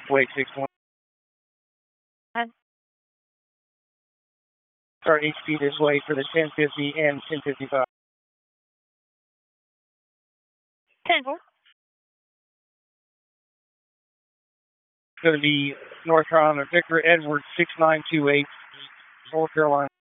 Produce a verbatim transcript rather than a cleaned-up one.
Wait, six one. Start H P this way for the ten fifty and ten fifty-five. ten four. It's going to be North Carolina, Victor Edwards, six nine two eight, North Carolina.